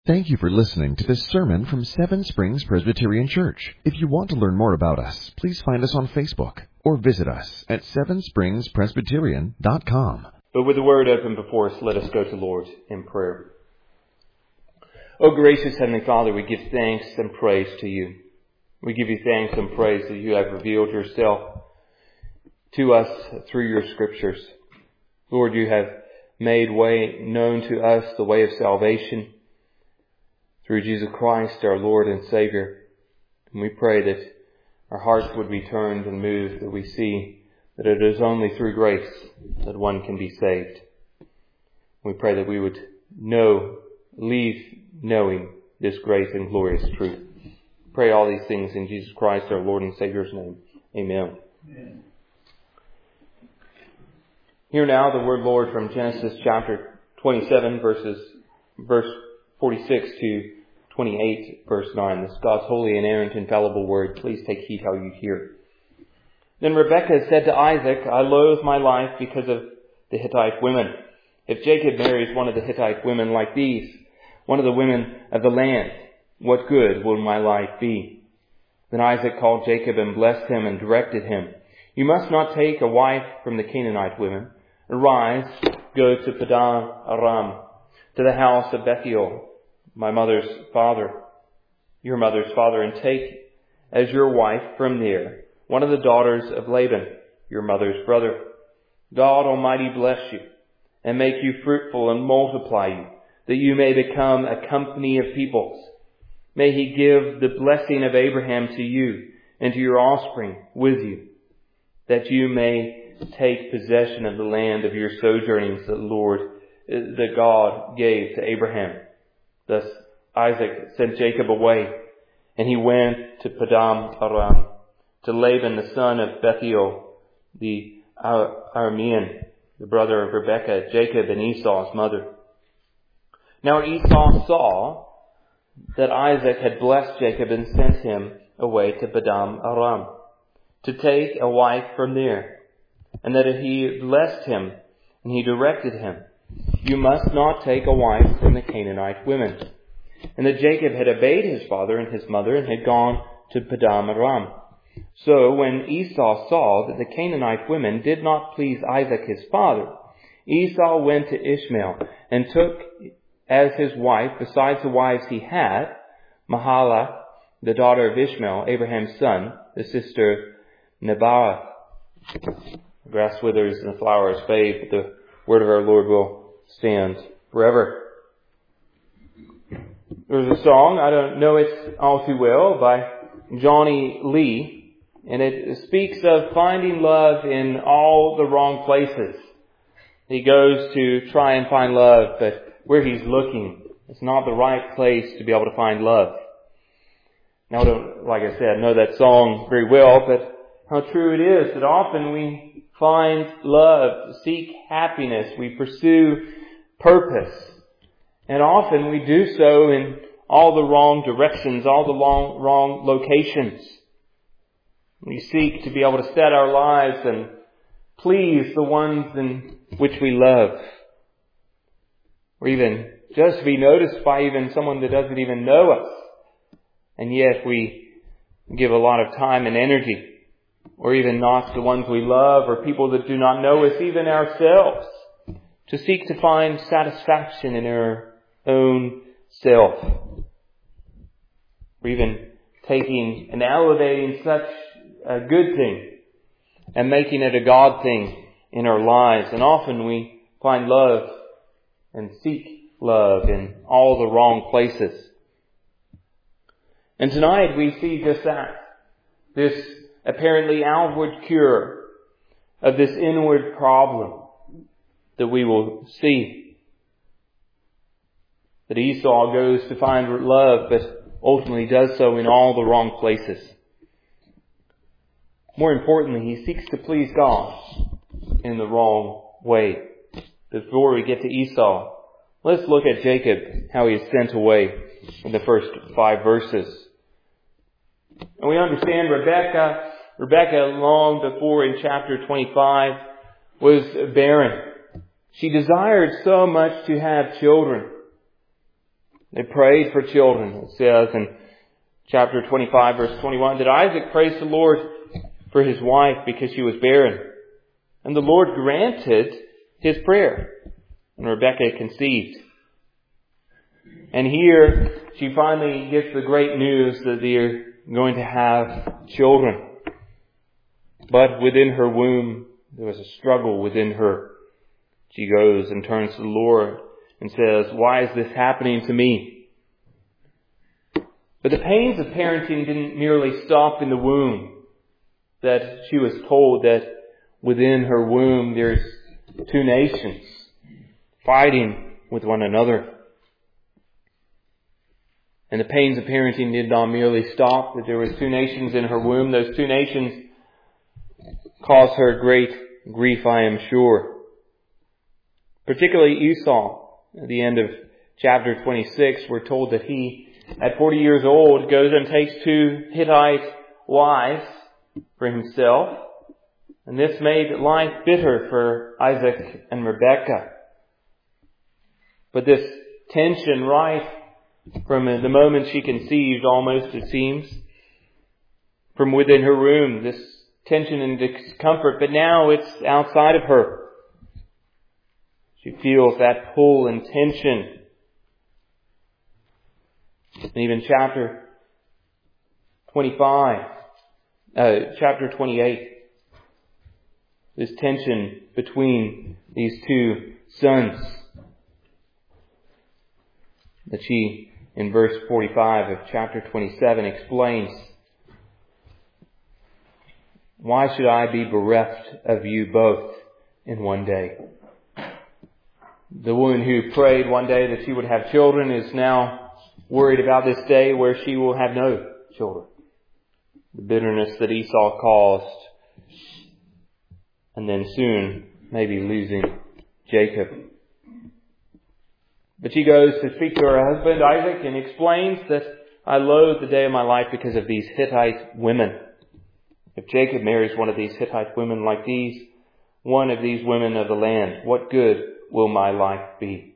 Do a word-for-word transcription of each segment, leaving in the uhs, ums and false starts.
Thank you for listening to this sermon from Seven Springs Presbyterian Church. If you want to learn more about us, please find us on Facebook or visit us at seven springs presbyterian dot com. But with the word open before us, let us go to Lord in prayer. O gracious Heavenly Father, we give thanks and praise to you. We give you thanks and praise that you have revealed yourself to us through your scriptures. Lord, you have made way known to us the way of salvation through Jesus Christ, our Lord and Savior. And we pray that our hearts would be turned and moved, that we see that it is only through grace that one can be saved. We pray that we would know, leave knowing this great and glorious truth. Pray all these things in Jesus Christ, our Lord and Savior's name. Amen. Amen. Hear now the word, Lord, from Genesis chapter twenty-seven, verses verse forty-six to twenty-eight, verse nine. This is God's holy, inerrant, infallible word. Please take heed how you hear. Then Rebekah said to Isaac, I loathe my life because of the Hittite women. If Jacob marries one of the Hittite women like these, one of the women of the land, what good will my life be? Then Isaac called Jacob and blessed him and directed him. You must not take a wife from the Canaanite women. Arise, go to Padan Aram, to the house of Bethuel, my mother's father, your mother's father, and take as your wife from there one of the daughters of Laban, your mother's brother. God Almighty bless you and make you fruitful and multiply you, that you may become a company of peoples. May he give the blessing of Abraham to you and to your offspring with you, that you may take possession of the land of your sojournings that the Lord, that God gave to Abraham. Thus Isaac sent Jacob away, and he went to Padan Aram, to Laban the son of Bethuel, the Aramean, the brother of Rebekah, Jacob and Esau's mother. Now Esau saw that Isaac had blessed Jacob and sent him away to Padan Aram to take a wife from there, and that he blessed him and he directed him, you must not take a wife from the Canaanite women. And that Jacob had obeyed his father and his mother and had gone to Padan Aram. So when Esau saw that the Canaanite women did not please Isaac his father, Esau went to Ishmael and took as his wife, besides the wives he had, Mahalath, the daughter of Ishmael, Abraham's son, the sister of Nebaioth. The grass withers and the flowers fade, but the word of our Lord will stand forever. There's a song, I don't know it all too well, by Johnny Lee, and it speaks of finding love in all the wrong places. He goes to try and find love, but where he's looking, it's not the right place to be able to find love. Now, I don't, like I said, know that song very well, but how true it is that often we find love, seek happiness, we pursue purpose. And often we do so in all the wrong directions, all the long, wrong locations. We seek to be able to set our lives and please the ones in which we love. Or even just to be noticed by even someone that doesn't even know us. And yet we give a lot of time and energy. Or even not the ones we love or people that do not know us, even ourselves, to seek to find satisfaction in our own self. Or even taking and elevating such a good thing and making it a God thing in our lives. And often we find love and seek love in all the wrong places. And tonight we see just that. This apparently outward cure of this inward problem that we will see. That Esau goes to find love, but ultimately does so in all the wrong places. More importantly, he seeks to please God in the wrong way. Before we get to Esau, let's look at Jacob, how he is sent away in the first five verses. And we understand Rebekah, Rebekah long before in chapter twenty-five was barren. She desired so much to have children. They prayed for children. It says in chapter twenty-five, verse twenty-one, that Isaac praised the Lord for his wife because she was barren. And the Lord granted his prayer. And Rebekah conceived. And here she finally gets the great news that they're going to have children. But within her womb, there was a struggle within her. She goes and turns to the Lord and says, why is this happening to me? But the pains of parenting didn't merely stop in the womb. That she was told that within her womb there's two nations fighting with one another. And the pains of parenting did not merely stop, that there was two nations in her womb. Those two nations caused her great grief, I am sure. Particularly Esau. At the end of chapter twenty-six, we're told that he, at forty years old, goes and takes two Hittite wives for himself. And this made life bitter for Isaac and Rebekah. But this tension, right from the moment she conceived, almost it seems, from within her womb, this tension and discomfort, but now it's outside of her. She feels that pull and tension. And even chapter twenty-five, uh, chapter twenty-eight, this tension between these two sons that she, in verse forty-five of chapter twenty-seven, explains. Why should I be bereft of you both in one day? The woman who prayed one day that she would have children is now worried about this day where she will have no children. The bitterness that Esau caused, and then soon maybe losing Jacob. But she goes to speak to her husband Isaac and explains that I loathe the day of my life because of these Hittite women. If Jacob marries one of these Hittite women like these, one of these women of the land, what good will my life be?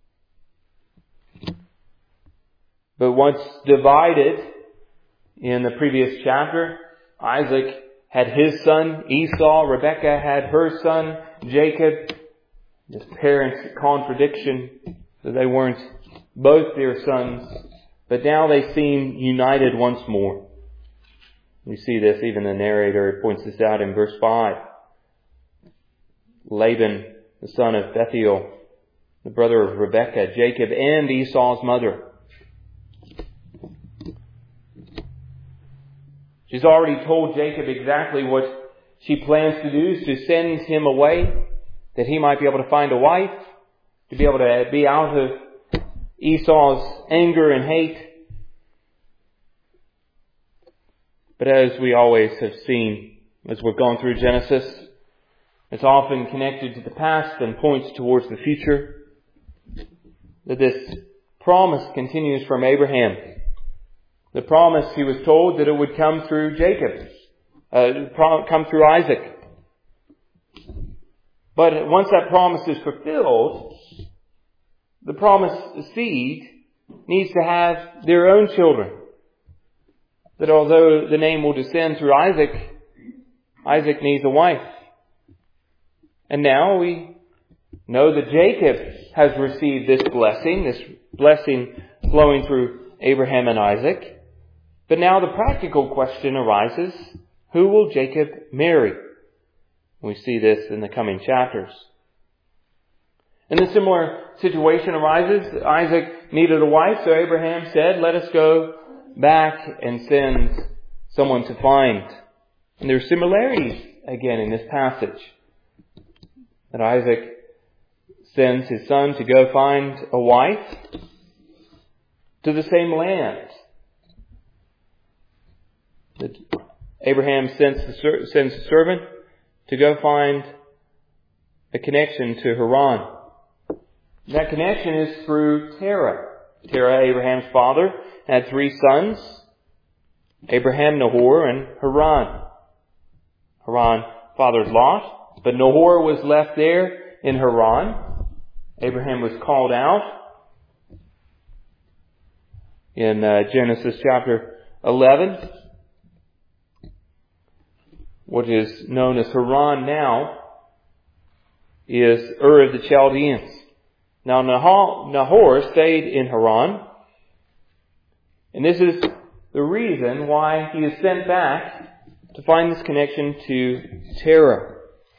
But once divided in the previous chapter, Isaac had his son Esau, Rebekah had her son Jacob. This parents' contradiction, that they weren't both their sons, but now they seem united once more. We see this, even the narrator points this out in verse five. Laban, the son of Bethuel, the brother of Rebekah, Jacob, and Esau's mother. She's already told Jacob exactly what she plans to do, is to send him away, that he might be able to find a wife, to be able to be out of Esau's anger and hate. But as we always have seen, as we've gone through Genesis, it's often connected to the past and points towards the future. That this promise continues from Abraham. The promise, he was told that it would come through Jacob, uh, come through Isaac. But once that promise is fulfilled, the promised seed needs to have their own children. That although the name will descend through Isaac, Isaac needs a wife. And now we know that Jacob has received this blessing, this blessing flowing through Abraham and Isaac. But now the practical question arises, who will Jacob marry? We see this in the coming chapters. And a similar situation arises. Isaac needed a wife, so Abraham said, let us go back and send someone to find. And there are similarities again in this passage. That Isaac sends his son to go find a wife to the same land. That Abraham sends the, sends a servant to go find a connection to Haran. That connection is through Terah. Terah, Abraham's father, had three sons, Abraham, Nahor, and Haran. Haran fathered Lot, but Nahor was left there in Haran. Abraham was called out. in uh, Genesis chapter eleven, what is known as Haran now, is Ur of the Chaldeans. Now Nahor stayed in Haran, and this is the reason why he is sent back to find this connection to Terah.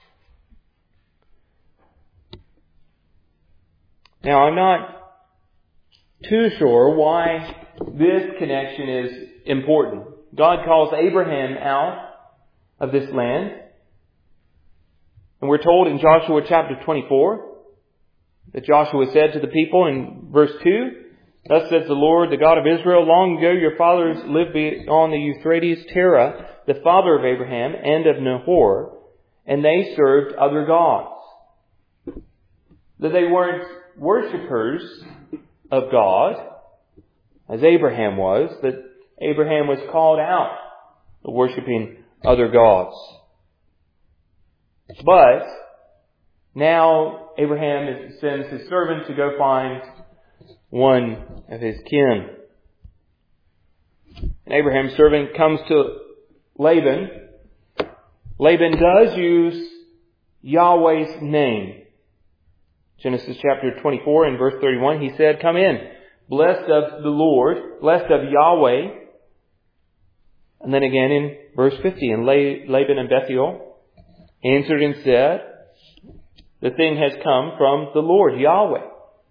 Now, I'm not too sure why this connection is important. God calls Abraham out of this land. And we're told in Joshua chapter twenty-four that Joshua said to the people in verse two, "Thus says the Lord, the God of Israel, long ago your fathers lived beyond the Euphrates, Terah, the father of Abraham and of Nahor, and they served other gods." That they weren't worshippers of God, as Abraham was, that Abraham was called out of worshipping other gods. But now Abraham sends his servant to go find one of his kin. And Abraham's servant comes to Laban. Laban does use Yahweh's name. Genesis chapter twenty-four and verse thirty-one, he said, "Come in, blessed of the Lord, blessed of Yahweh." And then again in verse fifty, "And Laban and Bethuel answered and said, the thing has come from the Lord, Yahweh."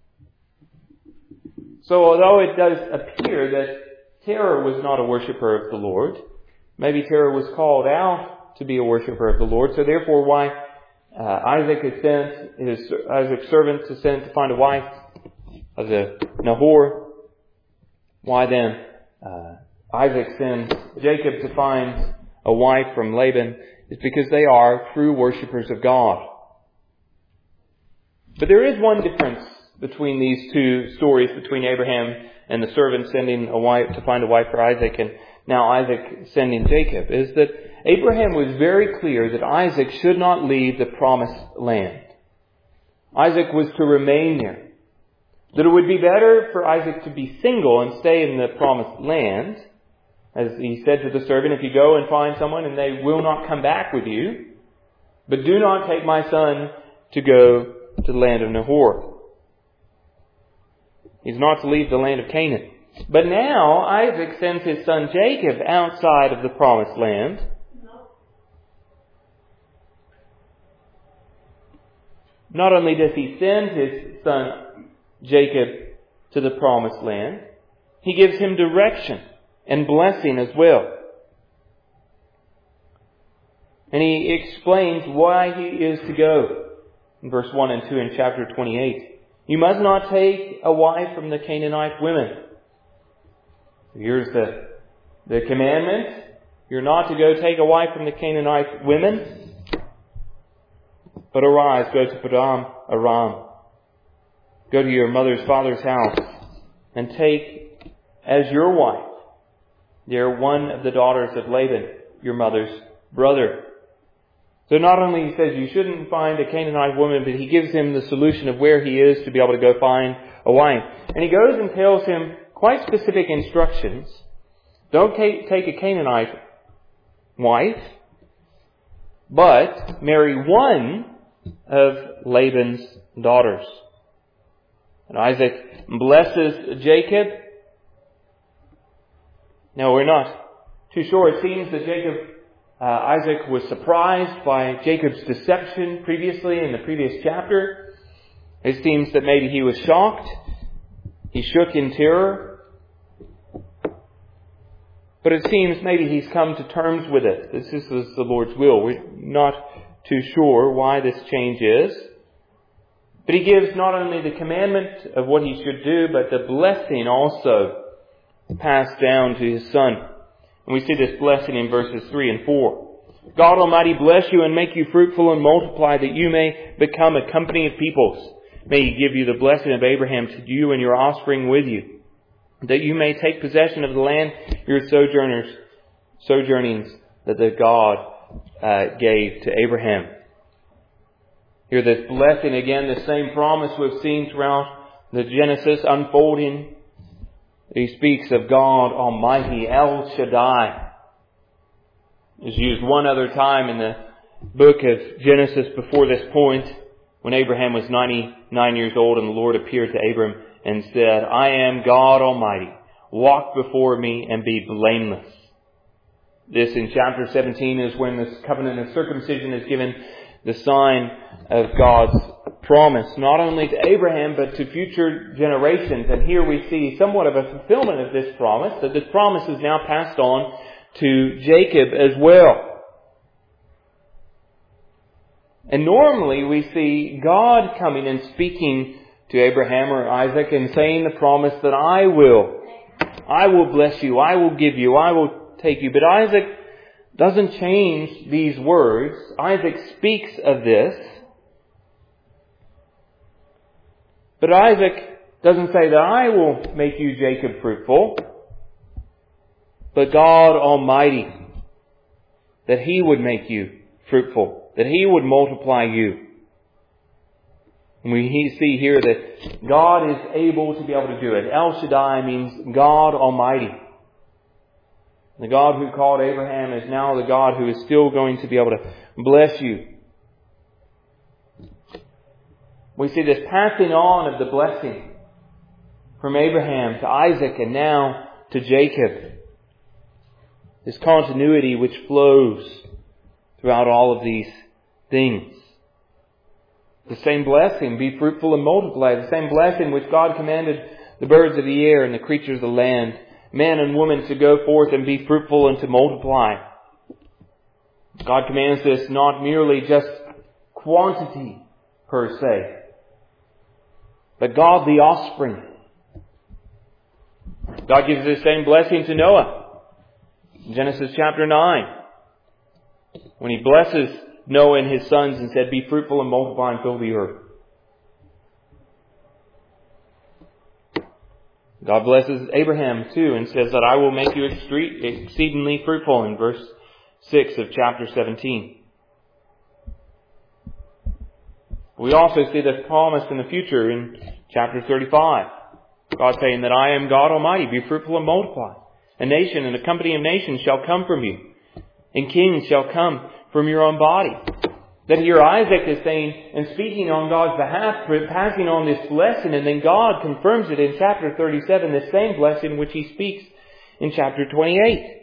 So although it does appear that Terah was not a worshipper of the Lord, maybe Terah was called out to be a worshipper of the Lord, so therefore why uh, Isaac is sent, his Isaac's servant is sent to find a wife of the Nahor, why then uh, Isaac sends Jacob to find a wife from Laban, is because they are true worshippers of God. But there is one difference between these two stories, between Abraham and the servant sending a wife to find a wife for Isaac, and now Isaac sending Jacob, is that Abraham was very clear that Isaac should not leave the promised land. Isaac was to remain there. That it would be better for Isaac to be single and stay in the promised land. As he said to the servant, "If you go and find someone and they will not come back with you, but do not take my son to go to the land of Nahor." He's not to leave the land of Canaan. But now Isaac sends his son Jacob outside of the promised land. Not only does he send his son Jacob to the promised land, he gives him direction and blessing as well. And he explains why he is to go in verse one and two in chapter twenty-eight. "You must not take a wife from the Canaanite women." Here's the, the commandment. You're not to go take a wife from the Canaanite women. "But arise, go to Padan Aram. Go to your mother's father's house and take as your wife there one of the daughters of Laban, your mother's brother." So not only he says you shouldn't find a Canaanite woman, but he gives him the solution of where he is to be able to go find a wife. And he goes and tells him quite specific instructions. Don't take a Canaanite wife, but marry one of Laban's daughters. And Isaac blesses Jacob. Now we're not too sure. It seems that Jacob, uh, Isaac was surprised by Jacob's deception previously in the previous chapter. It seems that maybe he was shocked. He shook in terror. But it seems maybe he's come to terms with it. This is the Lord's will. We're not too sure why this change is. But he gives not only the commandment of what he should do, but the blessing also passed down to his son. And we see this blessing in verses three and four. "God Almighty bless you and make you fruitful and multiply, that you may become a company of peoples. May He give you the blessing of Abraham to you and your offspring with you, that you may take possession of the land your sojourners, sojournings that the God uh, gave to Abraham." Here, this blessing again, the same promise we've seen throughout the Genesis unfolding He speaks of God Almighty, El Shaddai. It's used one other time in the book of Genesis before this point, when Abraham was ninety-nine years old and the Lord appeared to Abram and said, I am God Almighty. Walk before me and be blameless. This in chapter seventeen is when this covenant of circumcision is given, the sign of God's promise, not only to Abraham, but to future generations. And here we see somewhat of a fulfillment of this promise, that this promise is now passed on to Jacob as well. And normally we see God coming and speaking to Abraham or Isaac and saying the promise that I will. I will bless you. I will give you. I will take you. But Isaac doesn't change these words. Isaac speaks of this. But Isaac doesn't say that I will make you, Jacob, fruitful, but God Almighty, that He would make you fruitful, that He would multiply you. And we see here that God is able to be able to do it. El Shaddai means God Almighty. The God who called Abraham is now the God who is still going to be able to bless you. We see this passing on of the blessing from Abraham to Isaac and now to Jacob. This continuity which flows throughout all of these things. The same blessing, be fruitful and multiply. The same blessing which God commanded the birds of the air and the creatures of the land, man and woman, to go forth and be fruitful and to multiply. God commands this not merely just quantity per se, but godly offspring. God gives the same blessing to Noah. In Genesis chapter nine, when He blesses Noah and his sons and said, be fruitful and multiply and fill the earth. God blesses Abraham too and says that I will make you exceedingly fruitful in verse six of chapter seventeen. We also see this promise in the future in chapter thirty-five. God saying that I am God Almighty, be fruitful and multiply. A nation and a company of nations shall come from you, and kings shall come from your own body. That here Isaac is saying and speaking on God's behalf, passing on this blessing, and then God confirms it in chapter thirty-seven, the same blessing which He speaks in chapter twenty-eight.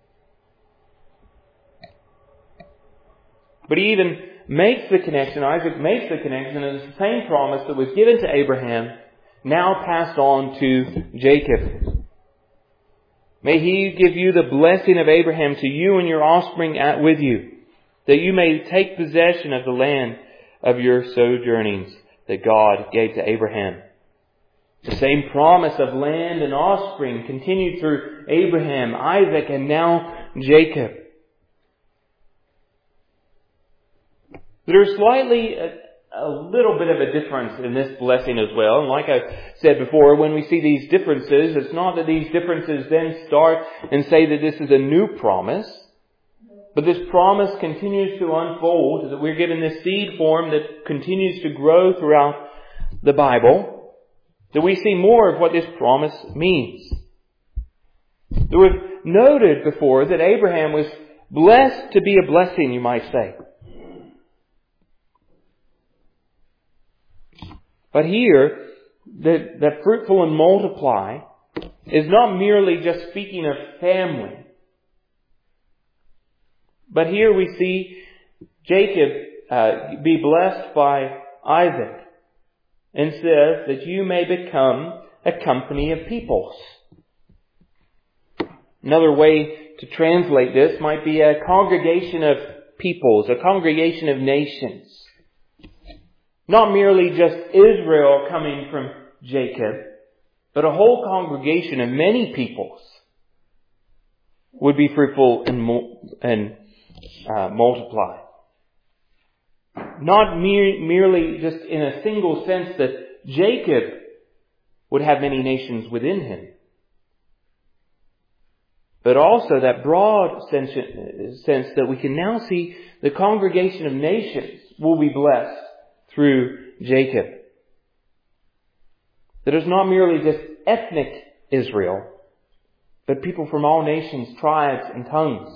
But He even makes the connection, Isaac makes the connection, and it's the same promise that was given to Abraham, now passed on to Jacob. May He give you the blessing of Abraham to you and your offspring at with you, that you may take possession of the land of your sojournings that God gave to Abraham. The same promise of land and offspring continued through Abraham, Isaac, and now Jacob. There's slightly a, a little bit of a difference in this blessing as well. And like I said before, when we see these differences, it's not that these differences then start and say that this is a new promise. But this promise continues to unfold, that we're given this seed form that continues to grow throughout the Bible, that we see more of what this promise means. That we've noted before that Abraham was blessed to be a blessing, you might say. But here, that, that fruitful and multiply is not merely just speaking of family. But here we see Jacob uh, be blessed by Isaac and says that you may become a company of peoples. Another way to translate this might be a congregation of peoples, a congregation of nations. Not merely just Israel coming from Jacob, but a whole congregation of many peoples would be fruitful and, and Uh, multiply. Not mere, merely just in a single sense that Jacob would have many nations within him, but also that broad sense, sense that we can now see the congregation of nations will be blessed through Jacob. That it's not merely just ethnic Israel, but people from all nations, tribes, and tongues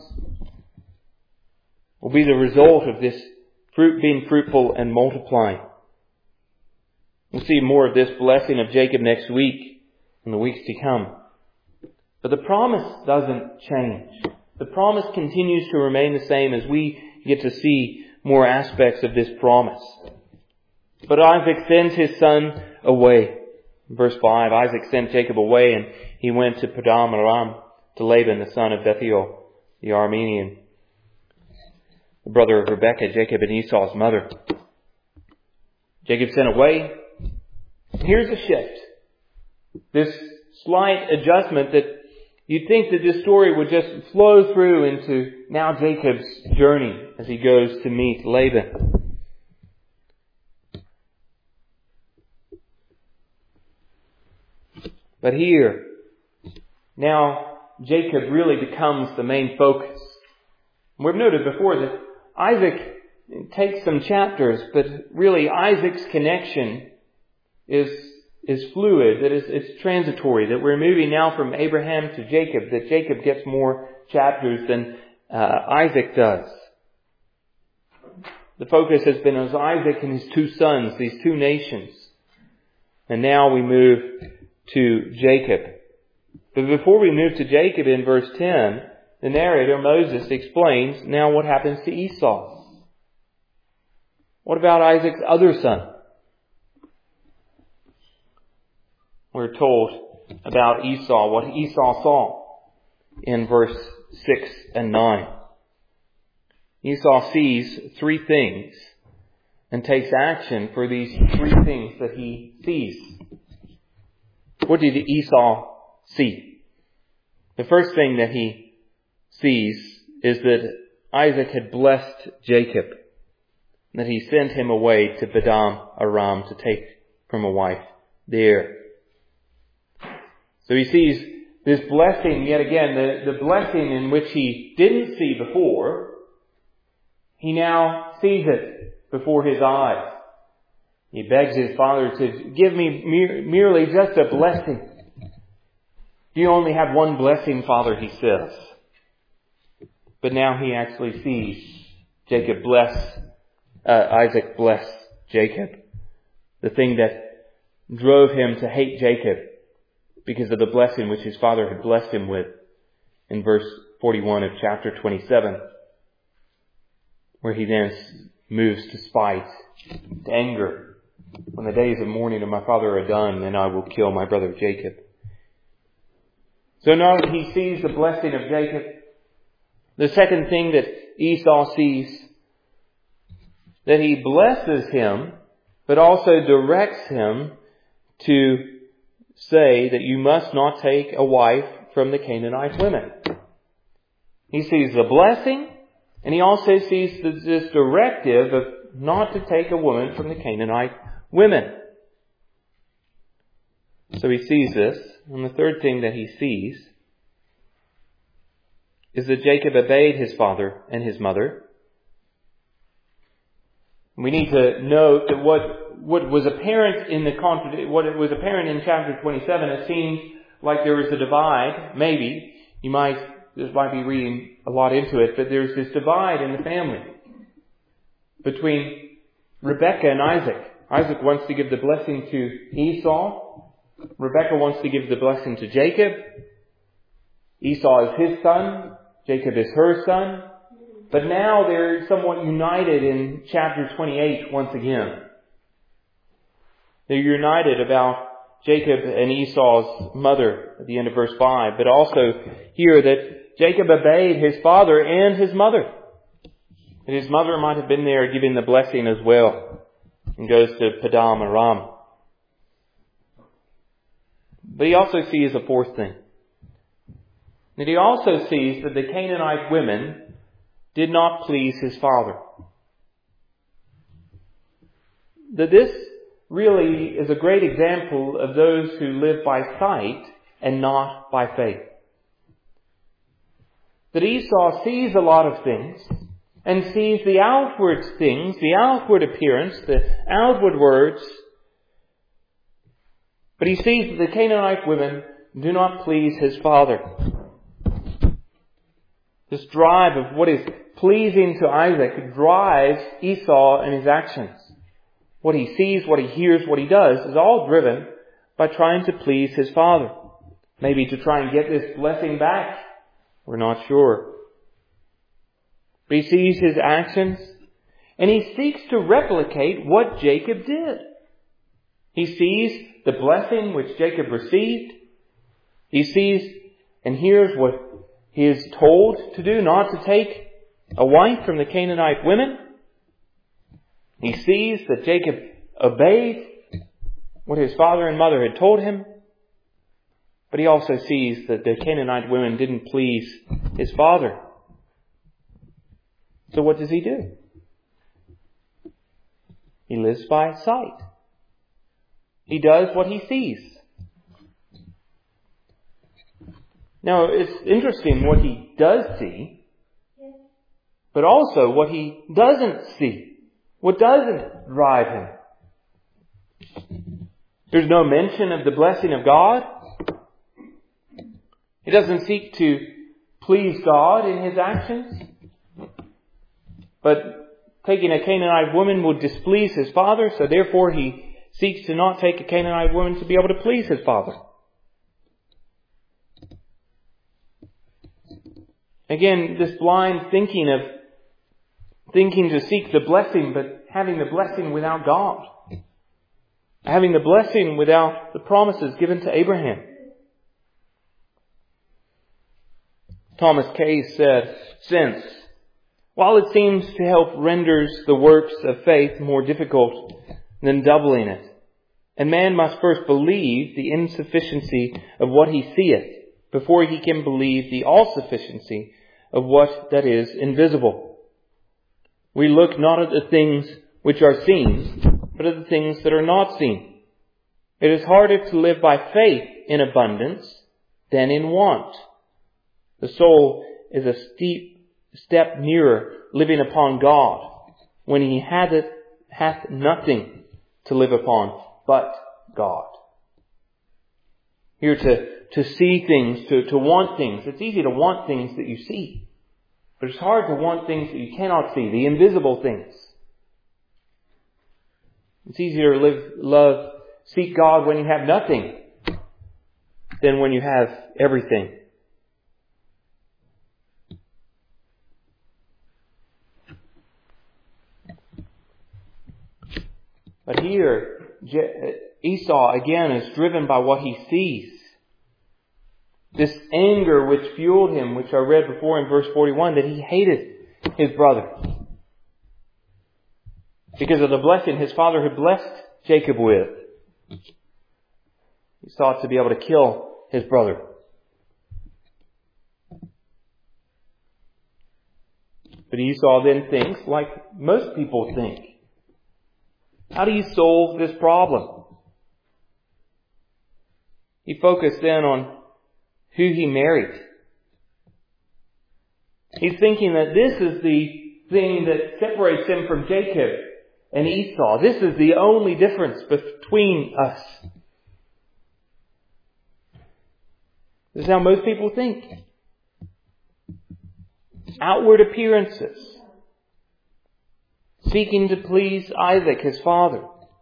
will be the result of this fruit being fruitful and multiplying. We'll see more of this blessing of Jacob next week and the weeks to come. But the promise doesn't change. The promise continues to remain the same as we get to see more aspects of this promise. But Isaac sends his son away. Verse five, Isaac sent Jacob away, and he went to Paddan Aram to Laban, the son of Bethuel, the Aramean, the brother of Rebekah, Jacob and Esau's mother. Jacob sent away. Here's a shift. This slight adjustment that you'd think that this story would just flow through into now Jacob's journey as he goes to meet Laban. But here, now Jacob really becomes the main focus. We've noted before that Isaac takes some chapters, but really Isaac's connection is is fluid, that is, it's transitory, that we're moving now from Abraham to Jacob, that Jacob gets more chapters than uh, Isaac does. The focus has been on Isaac and his two sons, these two nations. And now we move to Jacob. But before we move to Jacob in verse ten, the narrator, Moses, explains now what happens to Esau. What about Isaac's other son? We're told about Esau, what Esau saw in verse six and nine. Esau sees three things and takes action for these three things that he sees. What did Esau see? The first thing that he sees is that Isaac had blessed Jacob, that he sent him away to Paddan Aram to take from a wife there. So he sees this blessing yet again, the, the blessing in which he didn't see before. He now sees it before his eyes. He begs his father to give me mere, merely just a blessing. You only have one blessing, Father, he says. But now he actually sees Jacob bless, uh, Isaac bless Jacob. The thing that drove him to hate Jacob because of the blessing which his father had blessed him with in verse forty-one of chapter twenty-seven, where he then moves to spite, to anger. When the days of mourning of my father are done, then I will kill my brother Jacob. So now he sees the blessing of Jacob. The second thing that Esau sees, that he blesses him, but also directs him to say that you must not take a wife from the Canaanite women. He sees the blessing, and he also sees this directive of not to take a woman from the Canaanite women. So he sees this. And the third thing that he sees is that Jacob obeyed his father and his mother. We need to note that what what was apparent in the contradiction, what was apparent in chapter twenty-seven, it seemed like there was a divide. Maybe you might this might be reading a lot into it, but there's this divide in the family between Rebekah and Isaac. Isaac wants to give the blessing to Esau. Rebekah wants to give the blessing to Jacob. Esau is his son. Jacob is her son. But now they're somewhat united in chapter twenty-eight once again. They're united about Jacob and Esau's mother at the end of verse five, but also here that Jacob obeyed his father and his mother. And his mother might have been there giving the blessing as well, and goes to Paddan Aram. But he also sees a fourth thing. That he also sees that the Canaanite women did not please his father. That this really is a great example of those who live by sight and not by faith. That Esau sees a lot of things and sees the outward things, the outward appearance, the outward words, but he sees that the Canaanite women do not please his father. This drive of what is pleasing to Isaac drives Esau in his actions. What he sees, what he hears, what he does is all driven by trying to please his father. Maybe to try and get this blessing back. We're not sure. But he sees his actions and he seeks to replicate what Jacob did. He sees the blessing which Jacob received. He sees and hears what he is told to do, not to take a wife from the Canaanite women. He sees that Jacob obeyed what his father and mother had told him. But he also sees that the Canaanite women didn't please his father. So what does he do? He lives by sight. He does what he sees. Now, it's interesting what he does see, but also what he doesn't see. What doesn't drive him. There's no mention of the blessing of God. He doesn't seek to please God in his actions. But taking a Canaanite woman would displease his father, so therefore he seeks to not take a Canaanite woman to be able to please his father. Again, this blind thinking of thinking to seek the blessing, but having the blessing without God. Having the blessing without the promises given to Abraham. Thomas Case said, since, while it seems to help renders the works of faith more difficult than doubling it, and man must first believe the insufficiency of what he seeth, before he can believe the all-sufficiency of what that is invisible. We look not at the things which are seen, but at the things that are not seen. It is harder to live by faith in abundance than in want. The soul is a steep step nearer living upon God when he hath, it, hath nothing to live upon but God. Here to, to see things, to, to want things. It's easy to want things that you see. But it's hard to want things that you cannot see, the invisible things. It's easier to live, love, seek God when you have nothing than when you have everything. But here, Esau again is driven by what he sees. This anger which fueled him, which I read before in verse forty-one, that he hated his brother. Because of the blessing his father had blessed Jacob with. He sought to be able to kill his brother. But Esau then thinks, like most people think, how do you solve this problem? He focused then on who he married. He's thinking that this is the thing that separates him from Jacob and Esau. This is the only difference between us. This is how most people think. Outward appearances. Seeking to please Isaac, his father.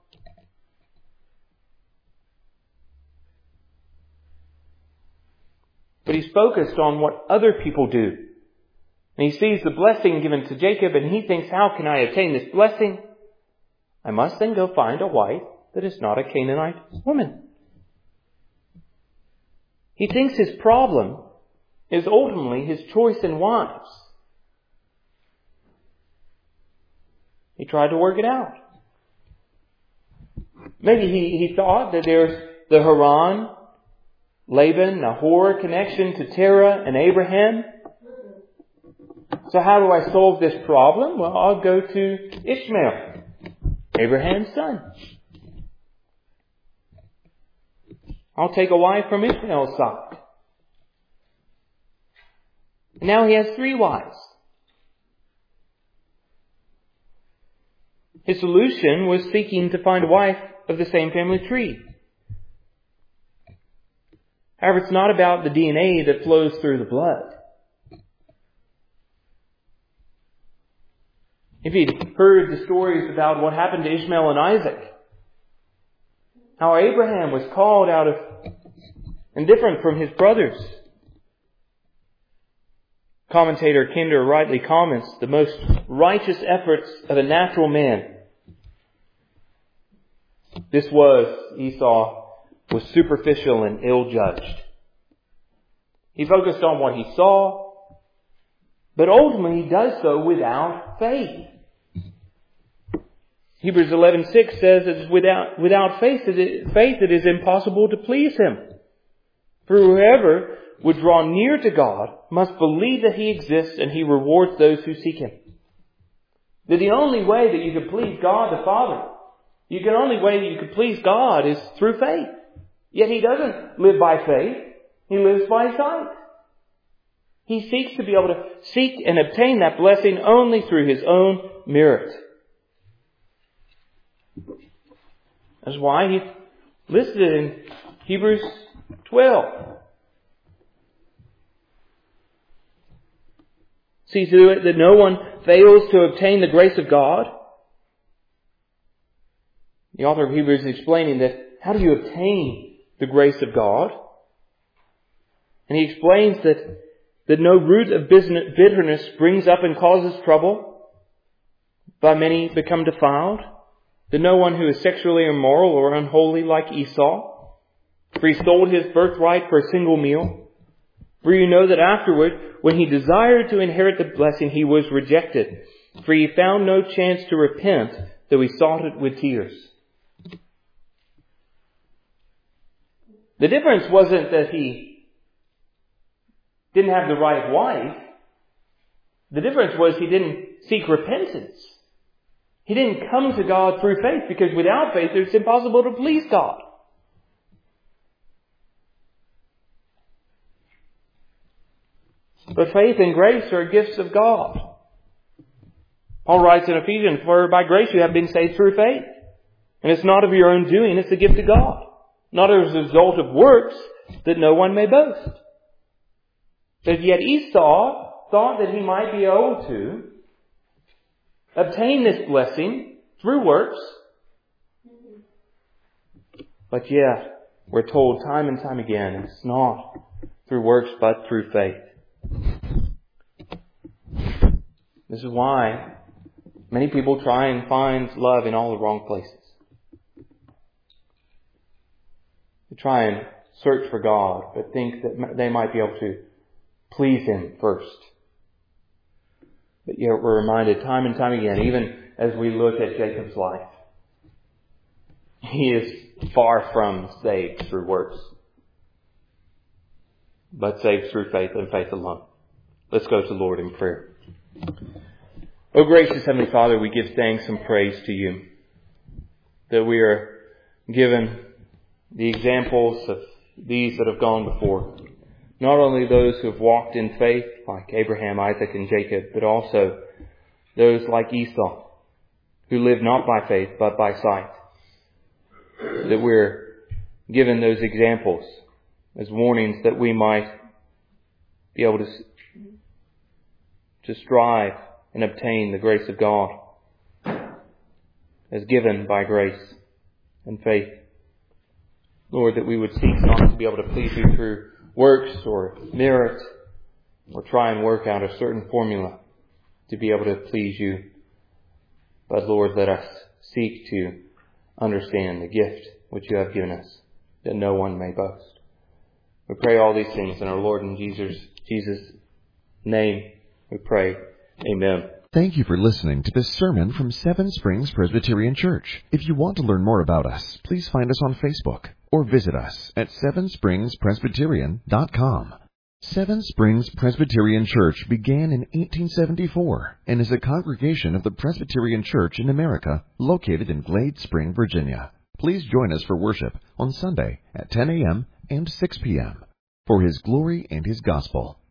But he's focused on what other people do. And he sees the blessing given to Jacob and he thinks, how can I obtain this blessing? I must then go find a wife that is not a Canaanite woman. He thinks his problem is ultimately his choice in wives. He tried to work it out. Maybe he, he thought that there's the Haran, Laban, Nahor connection to Terah and Abraham. So how do I solve this problem? Well, I'll go to Ishmael, Abraham's son. I'll take a wife from Ishmael's side. And now he has three wives. His solution was seeking to find a wife of the same family tree. However, it's not about the D N A that flows through the blood. If you'd heard the stories about what happened to Ishmael and Isaac, how Abraham was called out of and different from his brothers. Commentator Kinder rightly comments, the most righteous efforts of a natural man. This was, Esau, was superficial and ill-judged. He focused on what he saw, but ultimately he does so without faith. Hebrews eleven six says that without, without faith, it is, faith it is impossible to please Him. For whoever would draw near to God must believe that He exists and He rewards those who seek Him. That the only way that you can please God the Father, the only way that you can please God is through faith. Yet He doesn't live by faith. He lives by sight. He seeks to be able to seek and obtain that blessing only through His own merit. That's why He listed in Hebrews twelve. See to it that no one fails to obtain the grace of God. The author of Hebrews is explaining that how do you obtain the grace of God? And he explains that, that no root of bitterness springs up and causes trouble. By many become defiled. That no one who is sexually immoral or unholy like Esau, for he sold his birthright for a single meal. For you know that afterward, when he desired to inherit the blessing, he was rejected. For he found no chance to repent, though he sought it with tears. The difference wasn't that he didn't have the right wife. The difference was he didn't seek repentance. He didn't come to God through faith, because without faith it's impossible to please God. But faith and grace are gifts of God. Paul writes in Ephesians, for by grace you have been saved through faith. And it's not of your own doing, it's the gift of God. Not as a result of works, that no one may boast. But yet Esau thought that he might be able to obtain this blessing through works. But yet, we're told time and time again, it's not through works but through faith. This is why many people try and find love in all the wrong places. They try and search for God, but think that they might be able to please Him first. But yet we're reminded time and time again, even as we look at Jacob's life, he is far from saved through works, but saved through faith and faith alone. Let's go to the Lord in prayer. O gracious Heavenly Father, we give thanks and praise to You that we are given the examples of these that have gone before. Not only those who have walked in faith, like Abraham, Isaac, and Jacob, but also those like Esau, who live not by faith, but by sight. That we're given those examples as warnings that we might be able to, to strive and obtain the grace of God as given by grace and faith. Lord, that we would seek not to be able to please You through works or merit or try and work out a certain formula to be able to please You. But Lord, let us seek to understand the gift which You have given us, that no one may boast. We pray all these things in our Lord and Jesus, Jesus' name we pray. Amen. Thank you for listening to this sermon from Seven Springs Presbyterian Church. If you want to learn more about us, please find us on Facebook or visit us at seven springs presbyterian dot com. Seven Springs Presbyterian Church began in eighteen seventy-four and is a congregation of the Presbyterian Church in America located in Glade Spring, Virginia. Please join us for worship on Sunday at ten a.m. and six p.m. for His glory and His gospel.